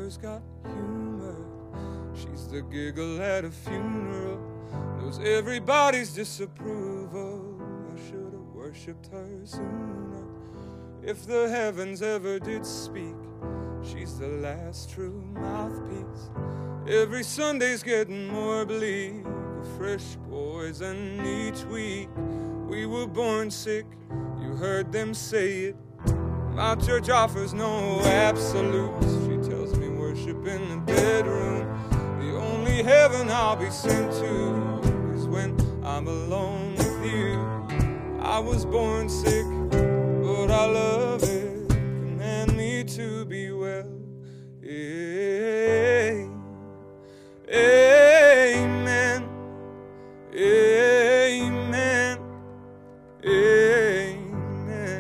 lover's got humor. She's the giggle at a funeral, knows everybody's disapproval. I should have worshipped her sooner. If the heavens ever did speak, she's the last true mouthpiece. Every Sunday's getting more bleak, a fresh poison each week. We were born sick, you heard them say it. My church offers no absolutes. She tells me worship in the bedroom. The only heaven I'll be sent to is when I'm alone with you. I was born sick, but I love it. Command me to be well. Amen. Amen. Amen.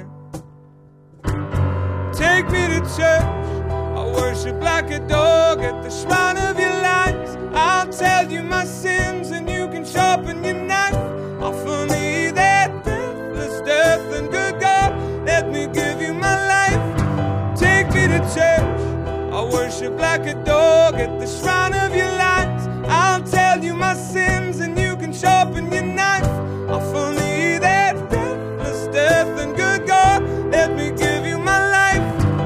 Take me to church. I'll worship like a dog at the shrine of your lights. I'll tell you my sins and you can sharpen your knife. Offer me that deathless death, and good God, let me give you my life. Take me to church. I'll worship like a dog at the shrine of your lights. I'll tell you my sins and you can sharpen your knife. Offer me that deathless death, and good God, let me give you my life.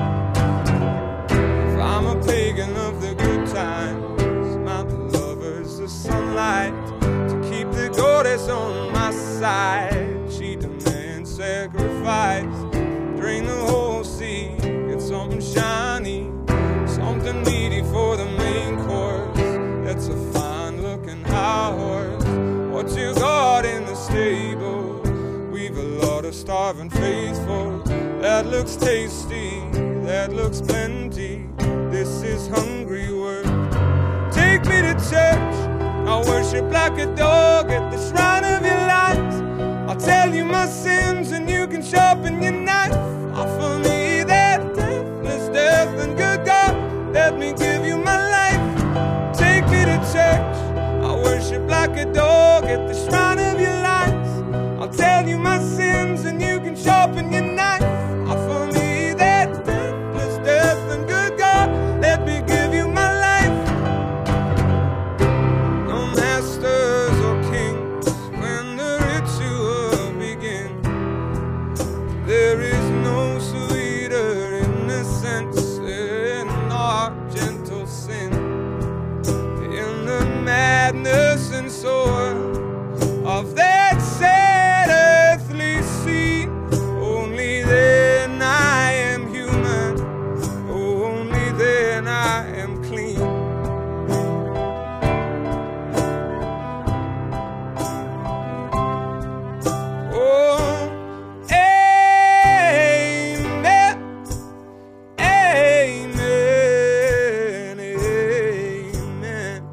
If I'm a pagan of the good times, my lover's the sunlight. To keep the goddess on my side, she demands sacrifice. Drain the whole sea, get something shiny, something meaty for the main course. That's a fine-looking high horse. What you got in the stable? We've a lot of starving faithful. That looks tasty, that looks plenty. This is hungry work. Take me to church. I'll worship like a dog at the shrine of your lights. I'll tell you my sins and you can sharpen your knife. Offer me that deathless death, and good God, let me give you my life. Take me to church. I'll worship like a dog at the shrine of your lights. I'll tell you my sins and you can sharpen your knife. Offer me that deathless death, and good God, let me give you my life. No masters or kings when the ritual begins. There is no sweeter innocence in our gentle sin. In the madness and soil of that sad earthly sea, only then I am human, only then I am clean. Oh, amen, amen, amen.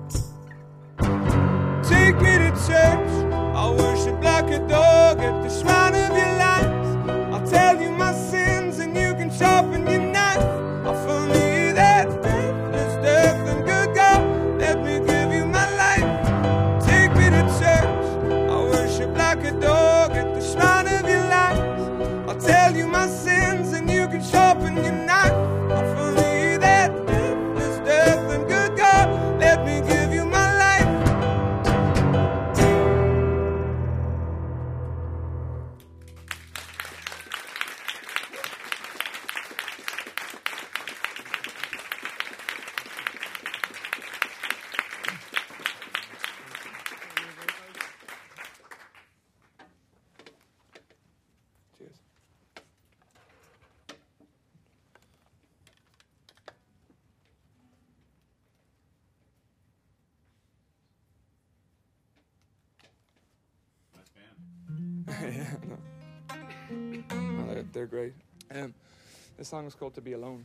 Take me to church. I'll worship like a dog at the shrine of your lights. I'll tell you my sins and you can sharpen your knife. Offer me that deathless death, and good God, let me give you my life. Take me to church. I'll worship like a dog at the shrine of your lights. I'll tell you my sins and you can sharpen your knife. Offer me that deathless death, and good God, let me give you my life. Cheers. Nice band. Yeah, no. No, they're great. This song is called To Be Alone.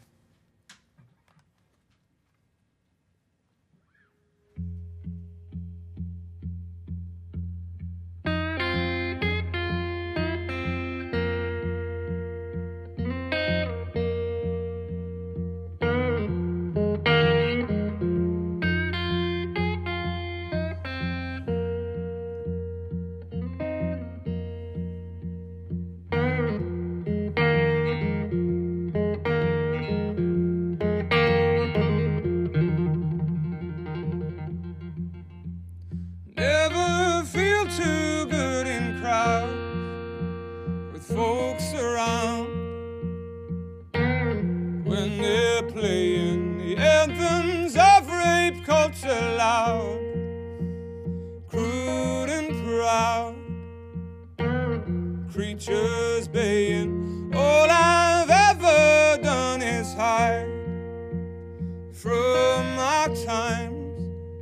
they're playing the anthems of rape culture loud, crude and proud, creatures baying. All I've ever done is hide from our times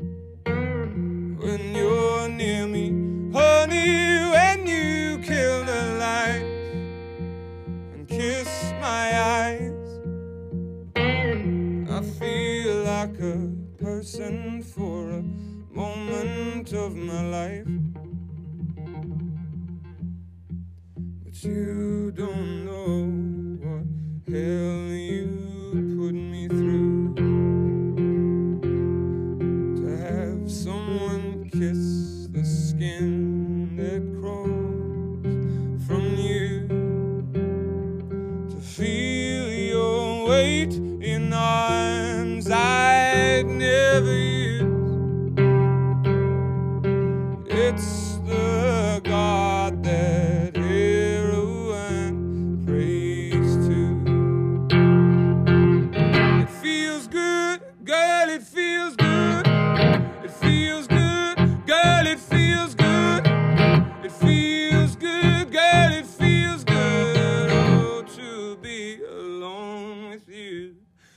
when you're near me, honey, when you kill the light and kiss my eyes. I feel like a person for a moment of my life, but you don't know what hell you put me through to have someone kiss the skin that crawls from you, to feel your weight in arms I'd never use. It's the God that heroin prays to. It feels good, girl, it feels good. It feels good, girl, it feels good. It feels good, girl, it feels good. Oh, to be alone with you.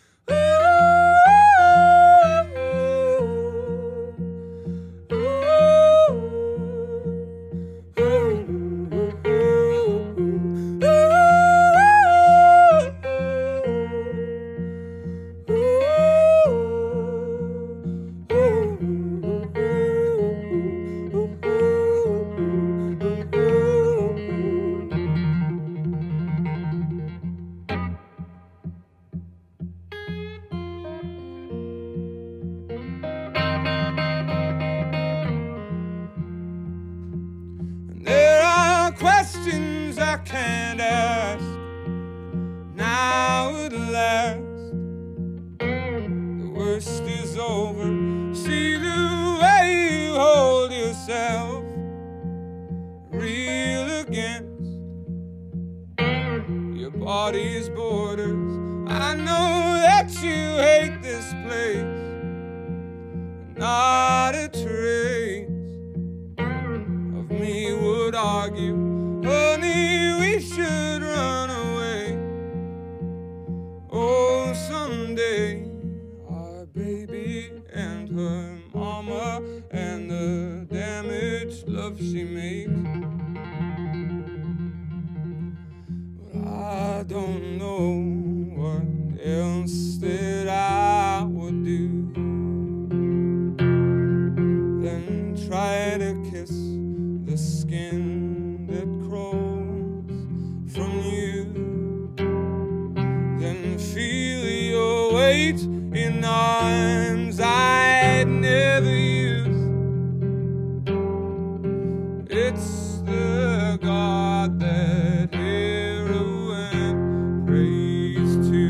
There are questions I can't ask now at last. The worst is over. See the way you hold yourself, real against your body's borders. I know that you hate this place, not a trace of me would argue, honey, we should run away. Oh, someday our baby and her mama and the damaged love she makes. But I don't know what else that I would do than try to kiss the skin that crawls from you, then feel your weight in arms I'd never use. It's the God that heroin prays to.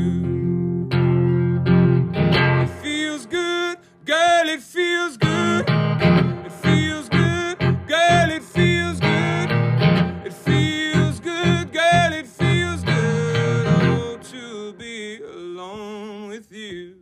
It feels good, girl, it feels good. It feels good, girl, it feels good. It feels good, girl, it feels good. Oh, to be alone with you.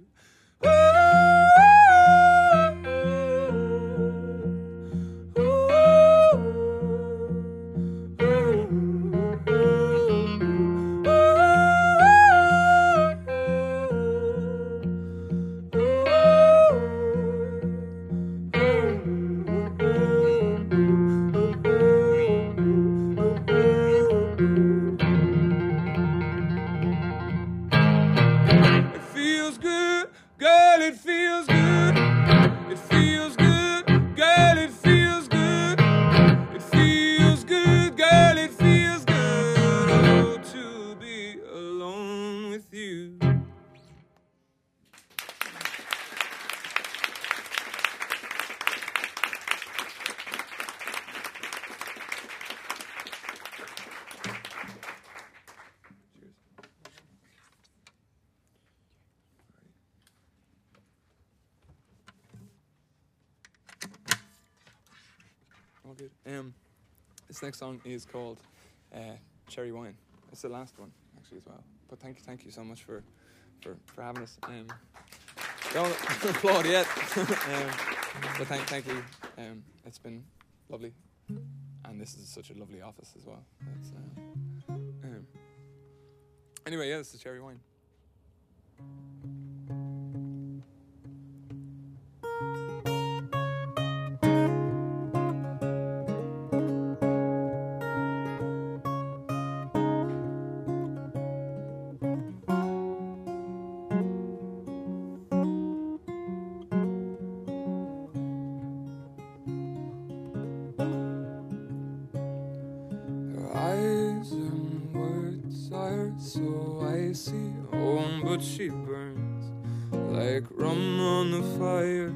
Girl, it feels good. It feels good. Girl, it feels good. It feels good. Girl, it feels good. Oh, to be alone with you. All good. This next song is called Cherry Wine. It's the last one, actually, as well. But thank you so much for for having us. Don't applaud yet. But thank you. It's been lovely, and this is such a lovely office as well. Anyway, yeah, this is Cherry Wine. So icy, oh, but she burns like rum on the fire,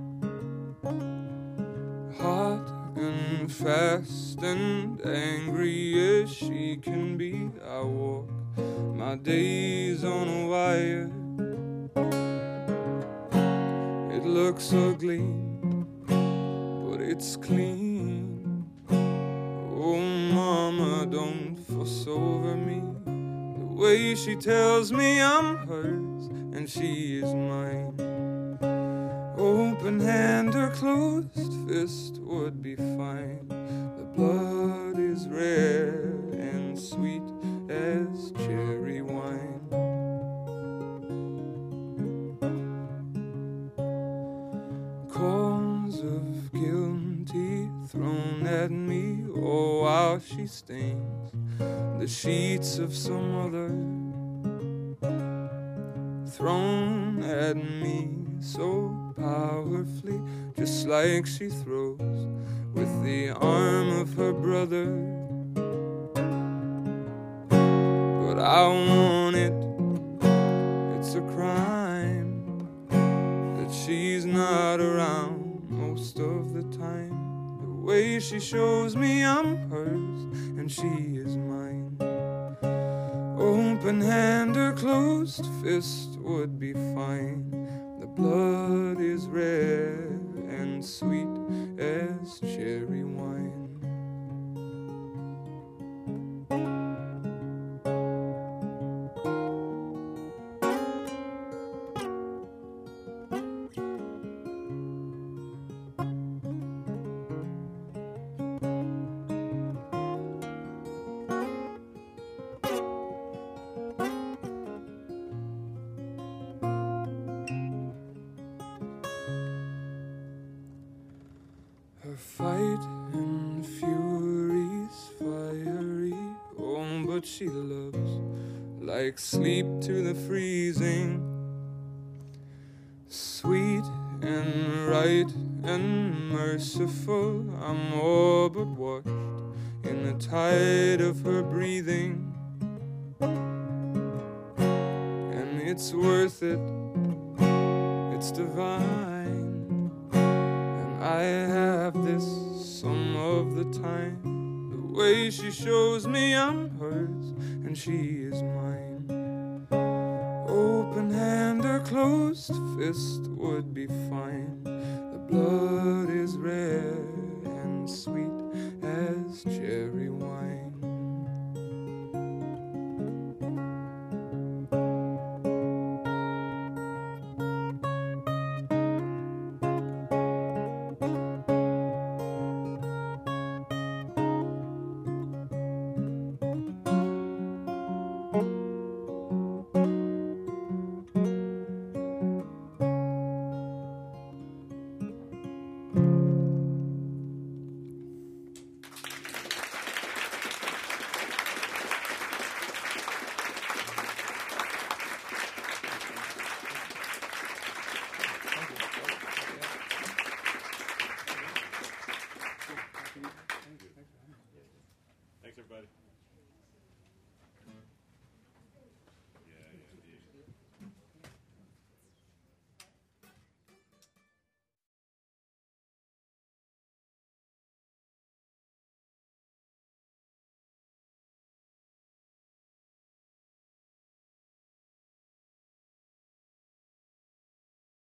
hot and fast and angry as she can be. I walk my days on a wire. It looks ugly, but it's clean. Oh, mama, don't fuss over me. The way she tells me I'm hers and she is mine. Open hand or closed fist would be fine. The blood is rare and sweet as cherry wine. Calls of guilty thrown at me, oh, how she stains the sheets of some other, thrown at me so powerfully, just like she throws with the arm of her brother. But I want it, it's a crime that she's not around most of the time. The way she shows me I'm hers and she is mine. Open hand or closed fist would be fine. The blood is rare and sweet as cherry wine. Her fight and fury's fiery, oh, but she loves like sleep to the freezing. Sweet and right and merciful, I'm all but washed in the tide of her breathing. And it's worth it, it's divine. I have this some of the time. The way she shows me I'm hers and she is mine. Open hand or closed fist would be fine. The blood is rare and sweet as cherry wine.